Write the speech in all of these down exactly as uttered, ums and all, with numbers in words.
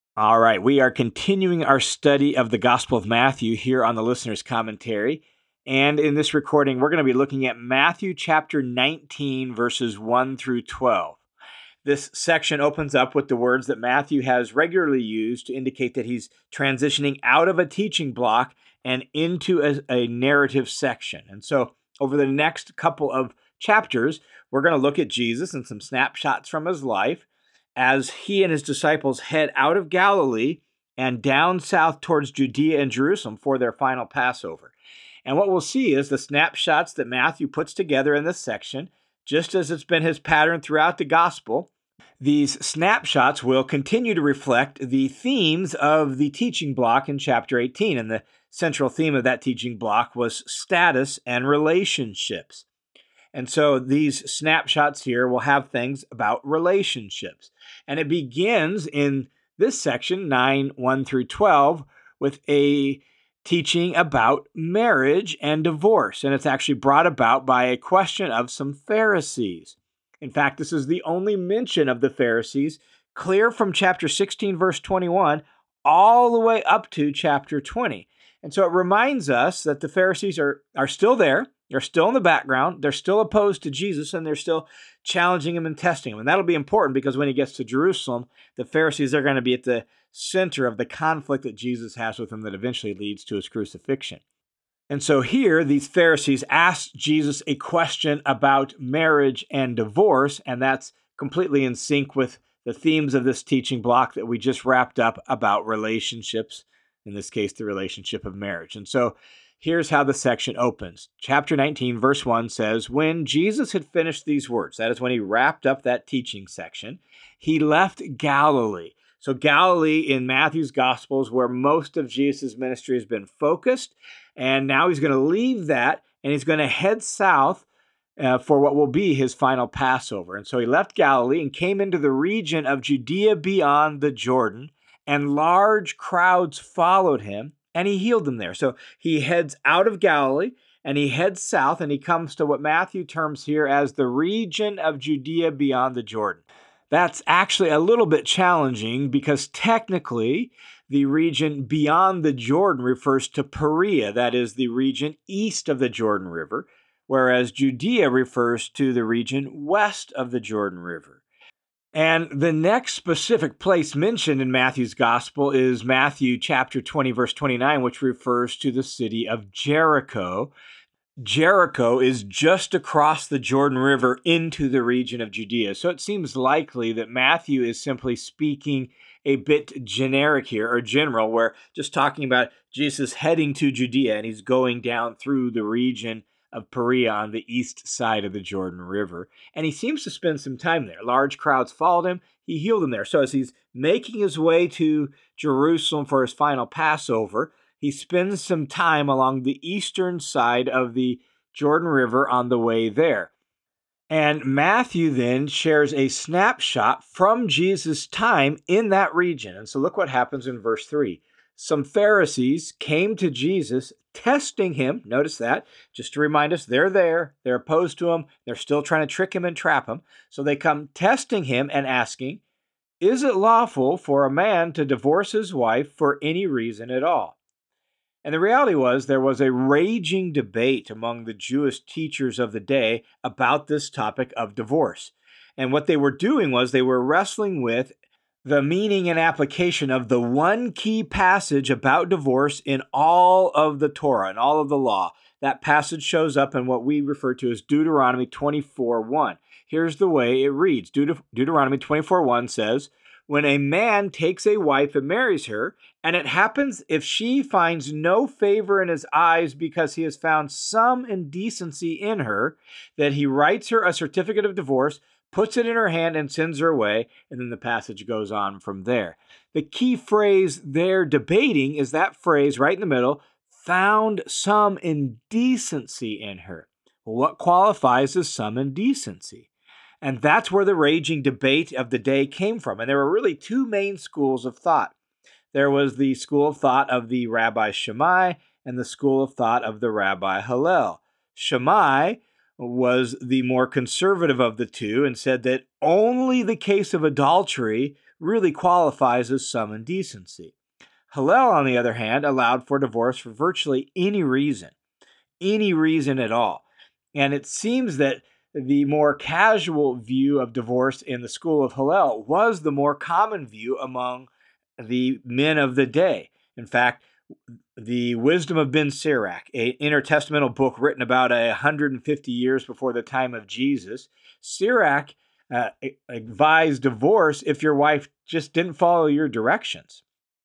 All right, we are continuing our study of the Gospel of Matthew here on the Listener's Commentary. And in this recording, we're going to be looking at Matthew chapter nineteen, verses one through twelve. This section opens up with the words that Matthew has regularly used to indicate that he's transitioning out of a teaching block and into a, a narrative section. And so over the next couple of chapters, we're going to look at Jesus and some snapshots from his life as he and his disciples head out of Galilee and down south towards Judea and Jerusalem for their final Passover. And what we'll see is the snapshots that Matthew puts together in this section, just as it's been his pattern throughout the gospel. These snapshots will continue to reflect the themes of the teaching block in chapter eighteen. And the central theme of that teaching block was status and relationships. And so these snapshots here will have things about relationships. And it begins in this section, nine, one through twelve, with a teaching about marriage and divorce. And it's actually brought about by a question of some Pharisees. In fact, this is the only mention of the Pharisees clear from chapter sixteen, verse twenty-one, all the way up to chapter twenty. And so it reminds us that the Pharisees are, are still there. They're still in the background. They're still opposed to Jesus, and they're still challenging him and testing him. And that'll be important because when he gets to Jerusalem, the Pharisees are going to be at the center of the conflict that Jesus has with them that eventually leads to his crucifixion. And so here, these Pharisees ask Jesus a question about marriage and divorce, and that's completely in sync with the themes of this teaching block that we just wrapped up about relationships, in this case, the relationship of marriage. And so here's how the section opens. Chapter nineteen, verse one says, "When Jesus had finished these words," that is when he wrapped up that teaching section, "he left Galilee." So Galilee in Matthew's Gospel is where most of Jesus' ministry has been focused. And now he's going to leave that and he's going to head south uh, for what will be his final Passover. And so he left Galilee and came into the region of Judea beyond the Jordan, and large crowds followed him, and he healed them there. So he heads out of Galilee and he heads south, and he comes to what Matthew terms here as the region of Judea beyond the Jordan. That's actually a little bit challenging because technically the region beyond the Jordan refers to Perea, that is the region east of the Jordan River, whereas Judea refers to the region west of the Jordan River. And the next specific place mentioned in Matthew's Gospel is Matthew chapter twenty, verse twenty-nine, which refers to the city of Jericho. Jericho is just across the Jordan River into the region of Judea. So it seems likely that Matthew is simply speaking a bit generic here, or general, where just talking about Jesus heading to Judea and he's going down through the region of Perea on the east side of the Jordan River. And he seems to spend some time there. Large crowds followed him. He healed them there. So as he's making his way to Jerusalem for his final Passover, he spends some time along the eastern side of the Jordan River on the way there. And Matthew then shares a snapshot from Jesus' time in that region. And so look what happens in verse three. Some Pharisees came to Jesus, testing him. Notice that, just to remind us, they're there. They're opposed to him. They're still trying to trick him and trap him. So they come testing him and asking, "Is it lawful for a man to divorce his wife for any reason at all?" And the reality was there was a raging debate among the Jewish teachers of the day about this topic of divorce. And what they were doing was they were wrestling with the meaning and application of the one key passage about divorce in all of the Torah and all of the law. That passage shows up in what we refer to as Deuteronomy twenty-four one. Here's the way it reads. Deut- Deuteronomy twenty-four one says, "When a man takes a wife and marries her, and it happens if she finds no favor in his eyes because he has found some indecency in her, that he writes her a certificate of divorce, puts it in her hand, and sends her away." And then the passage goes on from there. The key phrase they're debating is that phrase right in the middle, "found some indecency in her." Well, what qualifies as some indecency? And that's where the raging debate of the day came from. And there were really two main schools of thought. There was the school of thought of the Rabbi Shammai and the school of thought of the Rabbi Hillel. Shammai was the more conservative of the two and said that only the case of adultery really qualifies as some indecency. Hillel, on the other hand, allowed for divorce for virtually any reason, any reason at all. And it seems that the more casual view of divorce in the school of Hillel was the more common view among the men of the day. In fact, the Wisdom of Ben Sirach, an intertestamental book written about one hundred fifty years before the time of Jesus, Sirach uh, advised divorce if your wife just didn't follow your directions.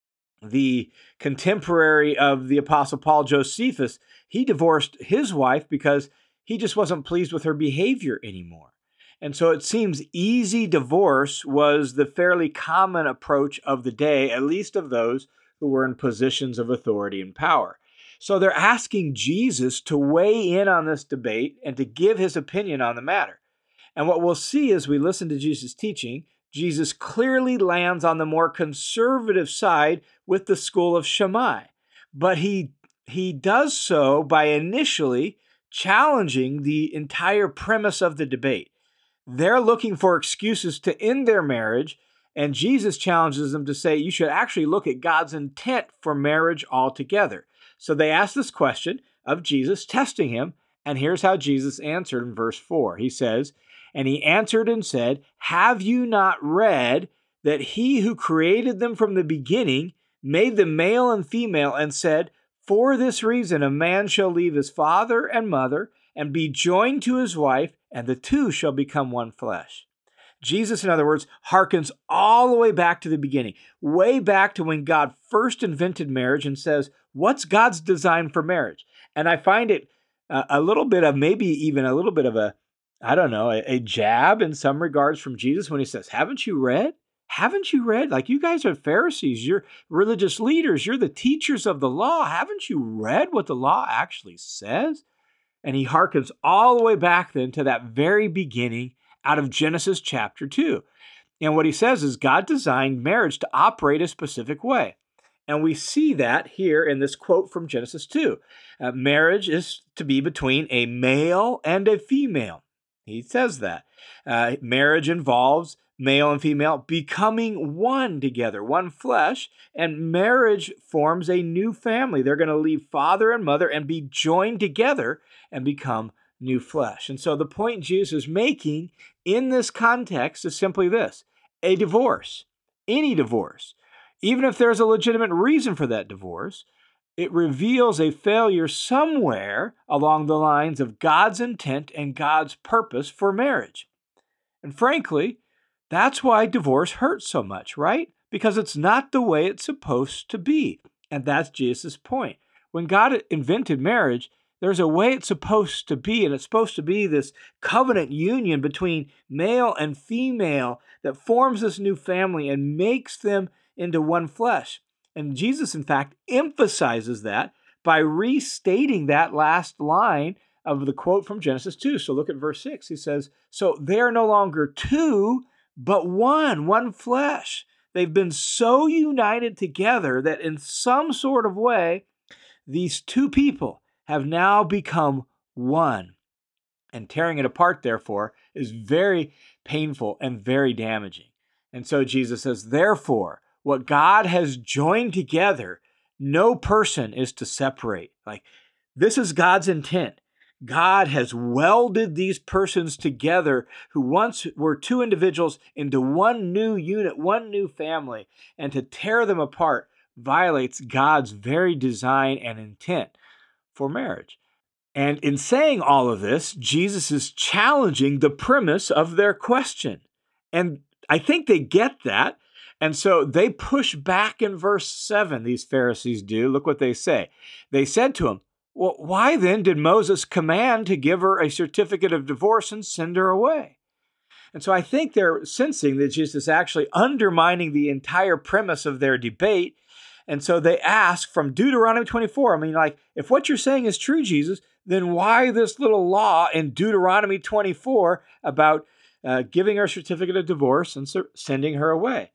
The contemporary of the Apostle Paul, Josephus, he divorced his wife because he just wasn't pleased with her behavior anymore. And so it seems easy divorce was the fairly common approach of the day, at least of those who were in positions of authority and power. So they're asking Jesus to weigh in on this debate and to give his opinion on the matter. And what we'll see as we listen to Jesus' teaching, Jesus clearly lands on the more conservative side with the school of Shammai. But he, he does so by initially challenging the entire premise of the debate. They're looking for excuses to end their marriage, and Jesus challenges them to say you should actually look at God's intent for marriage altogether. So they ask this question of Jesus, testing him, and here's how Jesus answered in verse four. He says, "And he answered and said, have you not read that he who created them from the beginning made them male and female and said, for this reason a man shall leave his father and mother and be joined to his wife, and the two shall become one flesh." Jesus, in other words, harkens all the way back to the beginning, way back to when God first invented marriage and says, what's God's design for marriage? And I find it uh, a little bit of, maybe even a little bit of a, I don't know, a, a jab in some regards from Jesus when he says, haven't you read? Haven't you read? Like, you guys are Pharisees, you're religious leaders, you're the teachers of the law. Haven't you read what the law actually says? And he harkens all the way back then to that very beginning out of Genesis chapter two. And what he says is God designed marriage to operate a specific way. And we see that here in this quote from Genesis two. Uh, marriage is to be between a male and a female. He says that. Uh, marriage involves male and female becoming one together, one flesh, and marriage forms a new family. They're going to leave father and mother and be joined together and become new flesh. And so the point Jesus is making in this context is simply this: a divorce, any divorce, even if there's a legitimate reason for that divorce, it reveals a failure somewhere along the lines of God's intent and God's purpose for marriage. And frankly, that's why divorce hurts so much, right? Because it's not the way it's supposed to be. And that's Jesus' point. When God invented marriage, there's a way it's supposed to be, and it's supposed to be this covenant union between male and female that forms this new family and makes them into one flesh. And Jesus, in fact, emphasizes that by restating that last line of the quote from Genesis two. So look at verse six. He says, so they are no longer two, but one, one flesh. They've been so united together that in some sort of way, these two people have now become one. And tearing it apart, therefore, is very painful and very damaging. And so Jesus says, therefore, what God has joined together, no person is to separate. Like, this is God's intent. God has welded these persons together who once were two individuals into one new unit, one new family, and to tear them apart violates God's very design and intent for marriage. And in saying all of this, Jesus is challenging the premise of their question. And I think they get that. And so they push back in verse seven, these Pharisees do. Look what they say. They said to him, well, why then did Moses command to give her a certificate of divorce and send her away? And so I think they're sensing that Jesus is actually undermining the entire premise of their debate. And so they ask from Deuteronomy twenty-four, I mean, like, if what you're saying is true, Jesus, then why this little law in Deuteronomy twenty-four about uh, giving her a certificate of divorce and ser- sending her away?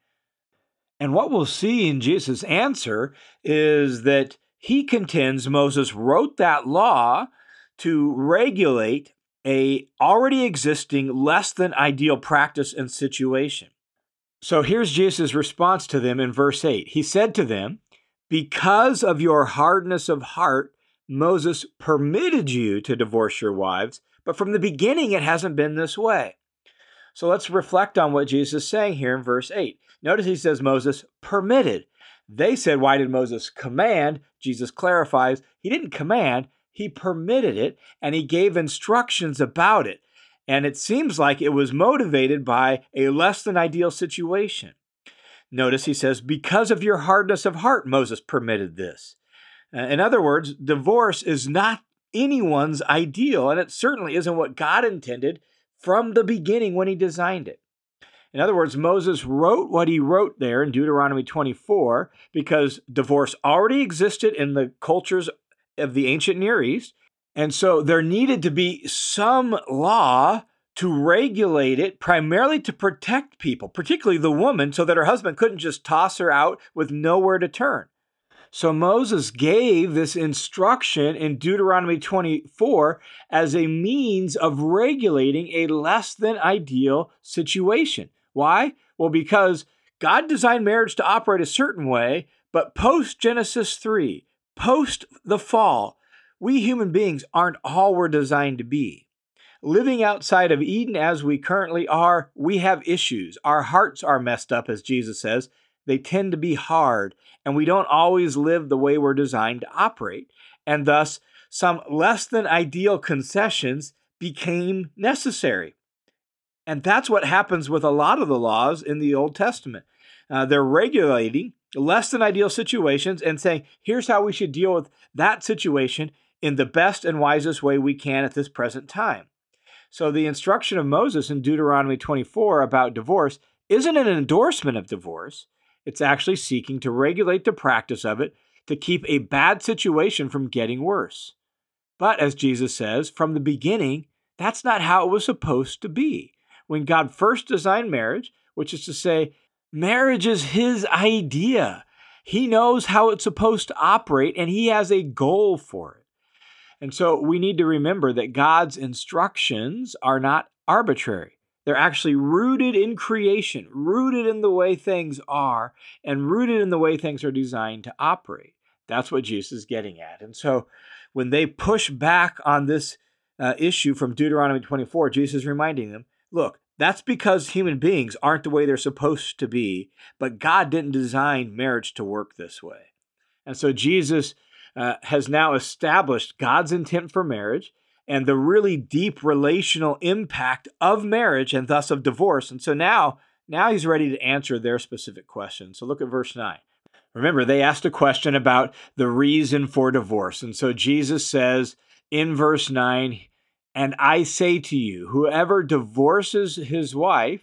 And what we'll see in Jesus' answer is that he contends Moses wrote that law to regulate a already existing less than ideal practice and situation. So here's Jesus' response to them in verse eight. He said to them, "Because of your hardness of heart, Moses permitted you to divorce your wives, but from the beginning it hasn't been this way." So let's reflect on what Jesus is saying here in verse eight. Notice he says Moses permitted. They said, why did Moses command? Jesus clarifies, he didn't command, he permitted it, and he gave instructions about it. And it seems like it was motivated by a less than ideal situation. Notice he says, because of your hardness of heart, Moses permitted this. In other words, divorce is not anyone's ideal, and it certainly isn't what God intended from the beginning when he designed it. In other words, Moses wrote what he wrote there in Deuteronomy twenty-four because divorce already existed in the cultures of the ancient Near East. And so there needed to be some law to regulate it, primarily to protect people, particularly the woman, so that her husband couldn't just toss her out with nowhere to turn. So Moses gave this instruction in Deuteronomy twenty-four as a means of regulating a less than ideal situation. Why? Well, because God designed marriage to operate a certain way, but post Genesis three, post the fall, we human beings aren't all we're designed to be. Living outside of Eden as we currently are, we have issues. Our hearts are messed up, as Jesus says. They tend to be hard, and we don't always live the way we're designed to operate. And thus, some less than ideal concessions became necessary. And that's what happens with a lot of the laws in the Old Testament. Uh, they're regulating less than ideal situations and saying, here's how we should deal with that situation in the best and wisest way we can at this present time. So the instruction of Moses in Deuteronomy twenty-four about divorce isn't an endorsement of divorce. It's actually seeking to regulate the practice of it to keep a bad situation from getting worse. But as Jesus says, from the beginning, that's not how it was supposed to be. When God first designed marriage, which is to say, marriage is his idea. He knows how it's supposed to operate, and he has a goal for it. And so we need to remember that God's instructions are not arbitrary. They're actually rooted in creation, rooted in the way things are, and rooted in the way things are designed to operate. That's what Jesus is getting at. And so when they push back on this uh, issue from Deuteronomy twenty-four, Jesus is reminding them, look, that's because human beings aren't the way they're supposed to be, but God didn't design marriage to work this way. And so Jesus uh, has now established God's intent for marriage and the really deep relational impact of marriage and thus of divorce. And so now, now he's ready to answer their specific questions. So look at verse nine. Remember, they asked a question about the reason for divorce. And so Jesus says in verse nine, and I say to you, whoever divorces his wife,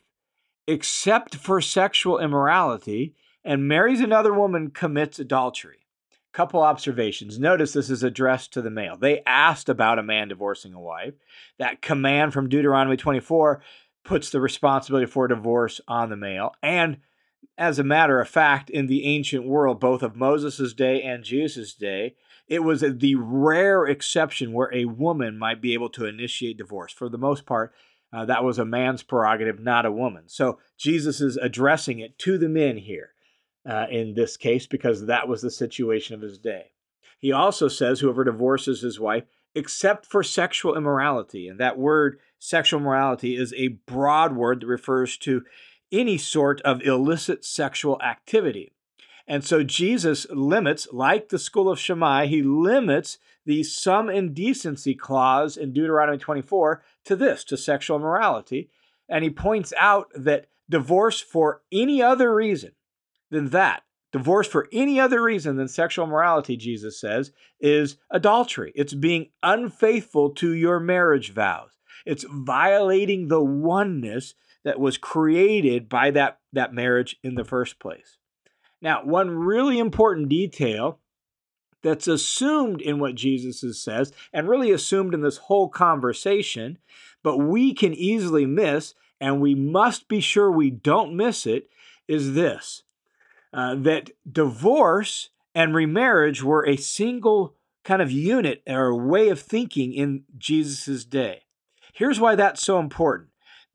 except for sexual immorality, and marries another woman commits adultery. Couple observations. Notice this is addressed to the male. They asked about a man divorcing a wife. That command from Deuteronomy twenty-four puts the responsibility for divorce on the male. And as a matter of fact, in the ancient world, both of Moses' day and Jesus' day, it was the rare exception where a woman might be able to initiate divorce. For the most part, uh, that was a man's prerogative, not a woman. So Jesus is addressing it to the men here uh, in this case because that was the situation of his day. He also says whoever divorces his wife, except for sexual immorality. And that word, sexual immorality, is a broad word that refers to any sort of illicit sexual activity. And so Jesus limits, like the school of Shammai, he limits the some indecency clause in Deuteronomy twenty-four to this, to sexual immorality. And he points out that divorce for any other reason than that, divorce for any other reason than sexual immorality, Jesus says, is adultery. It's being unfaithful to your marriage vows. It's violating the oneness that was created by that, that marriage in the first place. Now, one really important detail that's assumed in what Jesus says, and really assumed in this whole conversation, but we can easily miss, and we must be sure we don't miss it, is this, uh, that divorce and remarriage were a single kind of unit or way of thinking in Jesus' day. Here's why that's so important.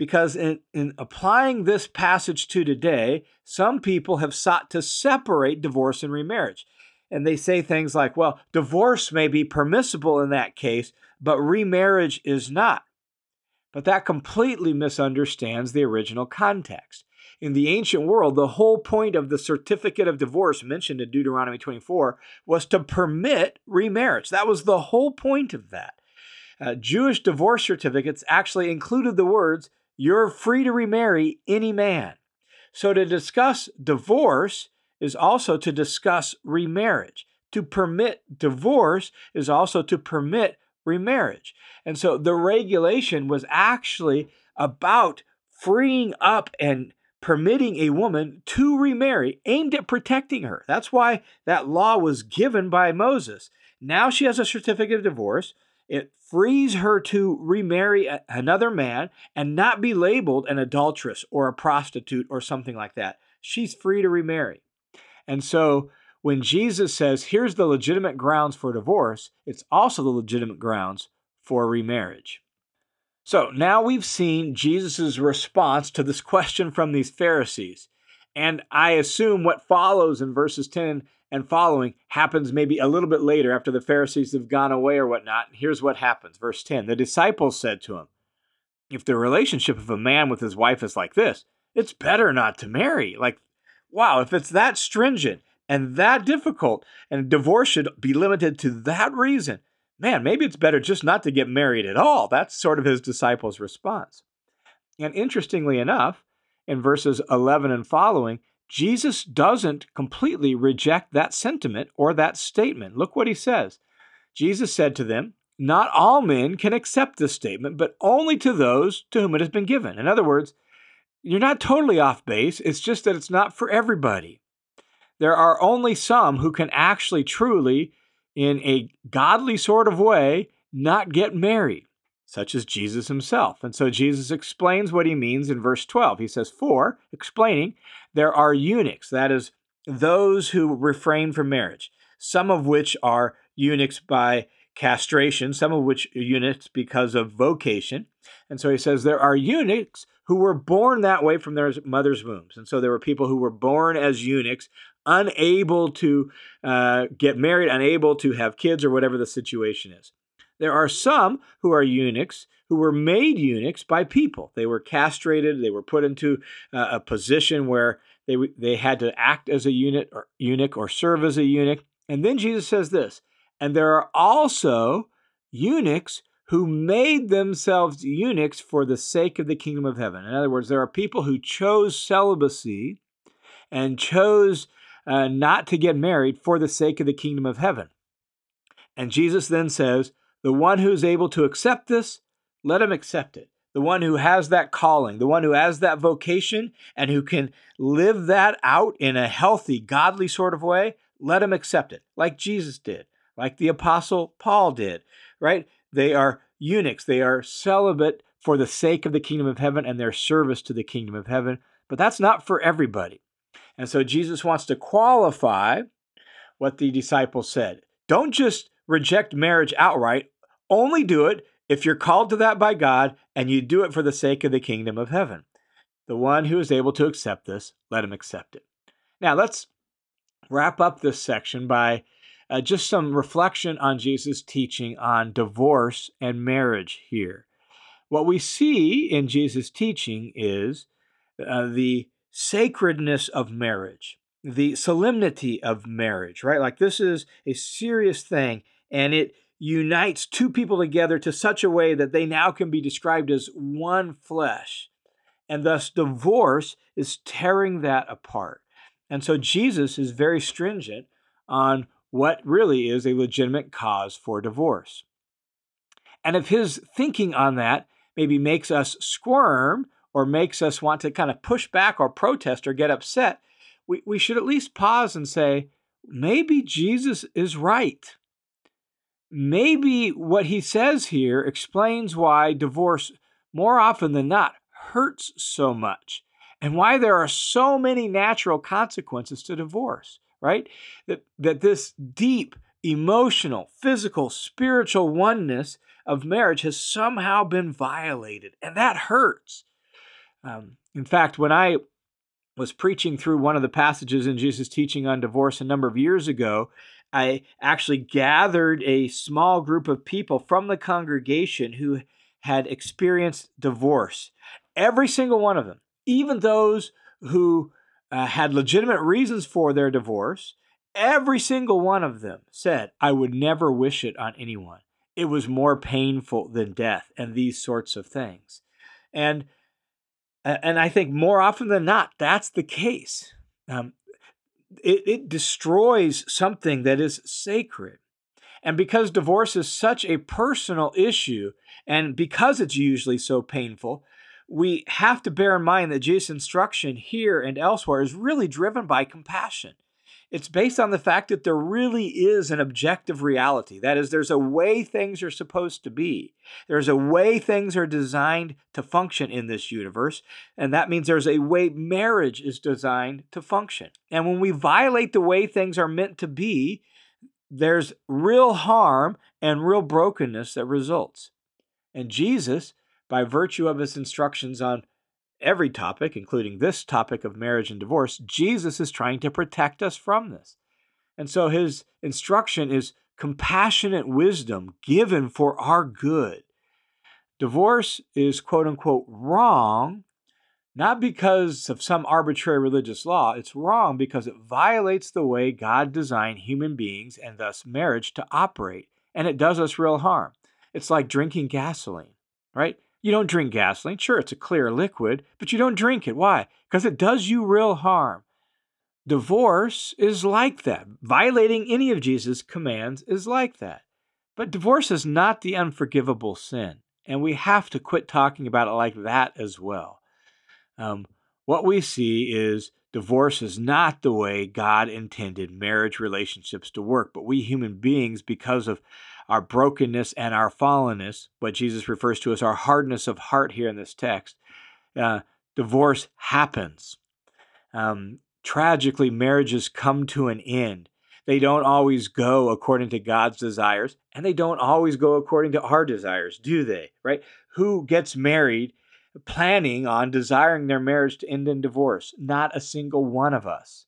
because in, in applying this passage to today, some people have sought to separate divorce and remarriage. And they say things like, well, divorce may be permissible in that case, but remarriage is not. But that completely misunderstands the original context. In the ancient world, the whole point of the certificate of divorce mentioned in Deuteronomy twenty-four was to permit remarriage. That was the whole point of that. Uh, Jewish divorce certificates actually included the words, "You're free to remarry any man." So to discuss divorce is also to discuss remarriage. To permit divorce is also to permit remarriage. And so the regulation was actually about freeing up and permitting a woman to remarry, aimed at protecting her. That's why that law was given by Moses. Now she has a certificate of divorce. It frees her to remarry a- another man and not be labeled an adulteress or a prostitute or something like that. She's free to remarry. And so when Jesus says, here's the legitimate grounds for divorce, it's also the legitimate grounds for remarriage. So now we've seen Jesus' response to this question from these Pharisees. And I assume what follows in verses ten and following happens maybe a little bit later after the Pharisees have gone away or whatnot. Here's what happens. Verse ten, the disciples said to him, if the relationship of a man with his wife is like this, it's better not to marry. Like, wow, if it's that stringent and that difficult and divorce should be limited to that reason, man, maybe it's better just not to get married at all. That's sort of his disciples' response. And interestingly enough, in verses eleven and following, Jesus doesn't completely reject that sentiment or that statement. Look what he says. Jesus said to them, not all men can accept this statement, but only to those to whom it has been given. In other words, you're not totally off base. It's just that it's not for everybody. There are only some who can actually truly, in a godly sort of way, not get married, such as Jesus himself. And so Jesus explains what he means in verse twelve. He says, for, explaining, there are eunuchs, that is, those who refrain from marriage, some of which are eunuchs by castration, some of which are eunuchs because of vocation. And so he says there are eunuchs who were born that way from their mother's wombs. And so there were people who were born as eunuchs, unable to uh, get married, unable to have kids or whatever the situation is. There are some who are eunuchs who were made eunuchs by people. They were castrated. They were put into uh, a position where they they had to act as a eunuch or, eunuch or serve as a eunuch. And then Jesus says this, and there are also eunuchs who made themselves eunuchs for the sake of the kingdom of heaven. In other words, there are people who chose celibacy and chose uh, not to get married for the sake of the kingdom of heaven. And Jesus then says, the one who's able to accept this, let him accept it. The one who has that calling, the one who has that vocation and who can live that out in a healthy, godly sort of way, let him accept it, like Jesus did, like the Apostle Paul did, right? They are eunuchs. They are celibate for the sake of the kingdom of heaven and their service to the kingdom of heaven. But that's not for everybody. And so Jesus wants to qualify what the disciples said. Don't just reject marriage outright. Only do it if you're called to that by God and you do it for the sake of the kingdom of heaven. The one who is able to accept this, let him accept it. Now, let's wrap up this section by uh, just some reflection on Jesus' teaching on divorce and marriage here. What we see in Jesus' teaching is uh, the sacredness of marriage, the solemnity of marriage, right? Like this is a serious thing, and it unites two people together to such a way that they now can be described as one flesh. And thus divorce is tearing that apart. And so Jesus is very stringent on what really is a legitimate cause for divorce. And if his thinking on that maybe makes us squirm or makes us want to kind of push back or protest or get upset, we, we should at least pause and say, maybe Jesus is right. Maybe what he says here explains why divorce more often than not hurts so much and why there are so many natural consequences to divorce, right? That, that this deep, emotional, physical, spiritual oneness of marriage has somehow been violated, and that hurts. Um, in fact, when I was preaching through one of the passages in Jesus' teaching on divorce a number of years ago, I actually gathered a small group of people from the congregation who had experienced divorce. Every single one of them, even those who uh, had legitimate reasons for their divorce, every single one of them said, I would never wish it on anyone. It was more painful than death and these sorts of things. And and I think more often than not, that's the case. Um, it, it destroys something that is sacred. And because divorce is such a personal issue, and because it's usually so painful, we have to bear in mind that Jesus' instruction here and elsewhere is really driven by compassion. It's based on the fact that there really is an objective reality. That is, there's a way things are supposed to be. There's a way things are designed to function in this universe, and that means there's a way marriage is designed to function. And when we violate the way things are meant to be, there's real harm and real brokenness that results. And Jesus, by virtue of his instructions on every topic, including this topic of marriage and divorce, Jesus is trying to protect us from this. And so his instruction is compassionate wisdom given for our good. Divorce is quote unquote wrong, not because of some arbitrary religious law. It's wrong because it violates the way God designed human beings and thus marriage to operate. And it does us real harm. It's like drinking gasoline, right? You don't drink gasoline. Sure, it's a clear liquid, but you don't drink it. Why? Because it does you real harm. Divorce is like that. Violating any of Jesus' commands is like that. But divorce is not the unforgivable sin, and we have to quit talking about it like that as well. Um, what we see is divorce is not the way God intended marriage relationships to work, but we human beings, because of our brokenness and our fallenness, what Jesus refers to as our hardness of heart here in this text, uh, divorce happens. Um, tragically, marriages come to an end. They don't always go according to God's desires, and they don't always go according to our desires, do they? Right? Who gets married planning on desiring their marriage to end in divorce? Not a single one of us.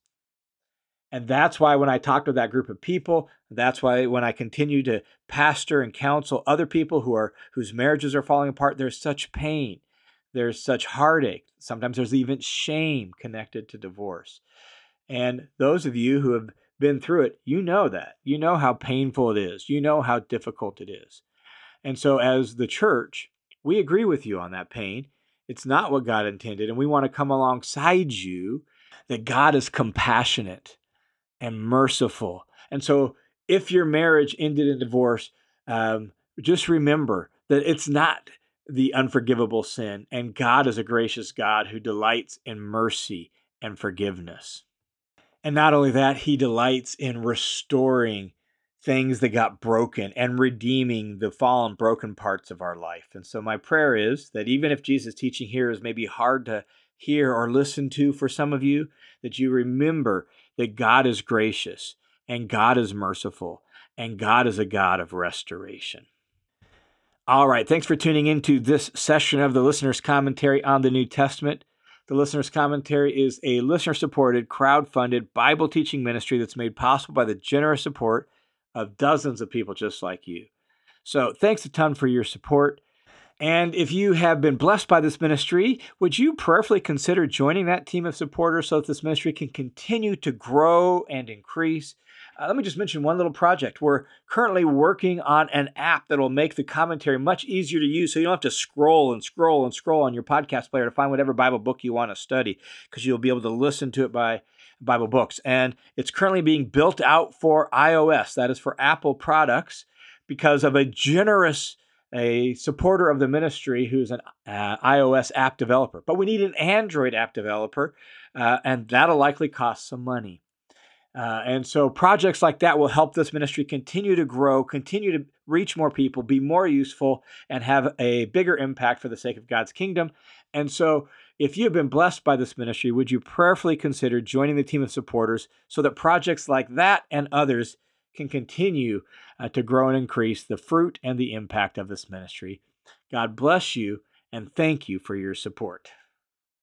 And that's why when I talk to that group of people, that's why when I continue to pastor and counsel other people who are whose marriages are falling apart, there's such pain. There's such heartache. Sometimes there's even shame connected to divorce. And those of you who have been through it, you know that. You know how painful it is. You know how difficult it is. And so as the church, we agree with you on that pain. It's not what God intended. And we want to come alongside you that God is compassionate and merciful. And so if your marriage ended in divorce, um, just remember that it's not the unforgivable sin. And God is a gracious God who delights in mercy and forgiveness. And not only that, he delights in restoring things that got broken and redeeming the fallen, broken parts of our life. And so my prayer is that even if Jesus' teaching here is maybe hard to hear or listen to for some of you, that you remember that God is gracious and God is merciful and God is a God of restoration. All right, thanks for tuning into this session of the Listener's Commentary on the New Testament. The Listener's Commentary is a listener-supported, crowd-funded Bible teaching ministry that's made possible by the generous support of dozens of people just like you. So thanks a ton for your support. And if you have been blessed by this ministry, would you prayerfully consider joining that team of supporters so that this ministry can continue to grow and increase? Uh, let me just mention one little project. We're currently working on an app that will make the commentary much easier to use so you don't have to scroll and scroll and scroll on your podcast player to find whatever Bible book you want to study, because you'll be able to listen to it by Bible books. And it's currently being built out for iOS, that is for Apple products, because of a generous a supporter of the ministry who's an uh, iOS app developer. But we need an Android app developer, uh, and that'll likely cost some money. Uh, and so projects like that will help this ministry continue to grow, continue to reach more people, be more useful, and have a bigger impact for the sake of God's kingdom. And so if you've been blessed by this ministry, would you prayerfully consider joining the team of supporters so that projects like that and others can continue uh, to grow and increase the fruit and the impact of this ministry? God bless you, and thank you for your support.